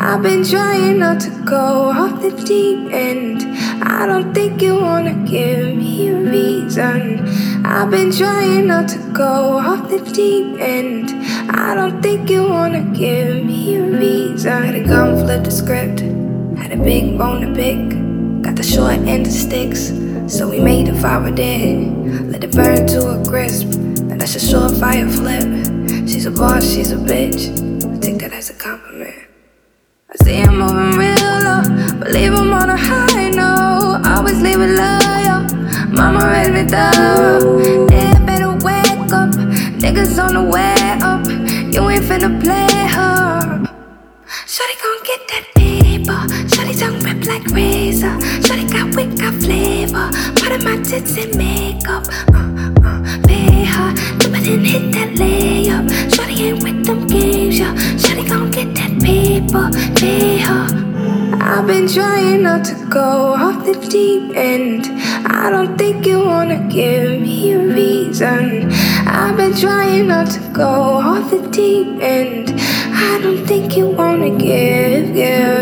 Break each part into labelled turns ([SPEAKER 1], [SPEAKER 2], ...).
[SPEAKER 1] I've been trying not to go off the deep end. I don't think you wanna give me a reason. I've been trying not to go off the deep end. I don't think you wanna give me a reason. Had a gun, flip the script. Had a big bone to pick. Got the short end of sticks, so we made a fire there. Let it burn to a crisp. And that's a surefire flip. She's a boss, she's a bitch. I take that as a compliment. I say I'm moving real low, but leave 'em on a high note. Always leave it loyal. Mama raised me thorough. Yeah, better wake up. Niggas on the way up. You ain't finna play her. Shawty gon' get that paper. Shawty tongue rip like razor. Shawty got wit, got flavor. Part of my tits and makeup. Pay her. Do it and hit that layup. Shawty ain't with them games, yeah. Shawty gon' get that paper. Pay her. I've been trying not to go off the deep end. I don't think you wanna give me a reason. I've been trying not to go off the deep end. I don't think you wanna give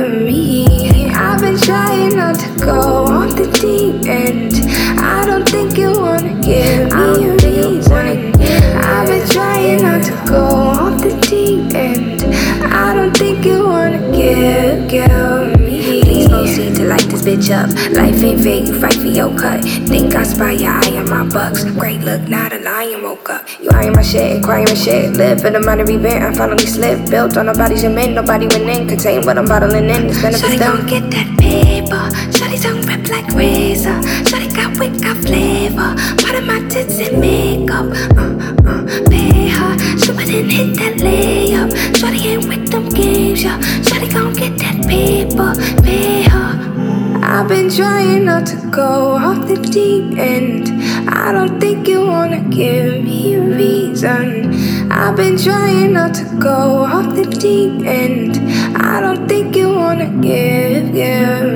[SPEAKER 1] me. I've been trying not to go off the deep end. I don't think you wanna give me a reason. I've been trying not to go off the deep end. I don't think you wanna give me. Please proceed to light this bitch up. Life ain't fair, you fight for your cut. Think I spy your eye on my bucks. Great look, not a lion woke up. You eyeing my shit and crying my shit. Live for the money event, I finally slipped. Built on nobody's cement, nobody went in. Contain what I'm bottling in, it's benefits done. Shawty gon' get that paper. Shawty tongue rip like razor. Shawty got wit, got flavor. Part of my tits and makeup. Pay her. Shoot it and hit that layup. Shawty ain't with them games, yeah. Shawty gon' get that paper. Pay her. I've been trying not to go off the deep end. I don't think you wanna give me a reason. I've been trying not to go off the deep end. I don't think you wanna give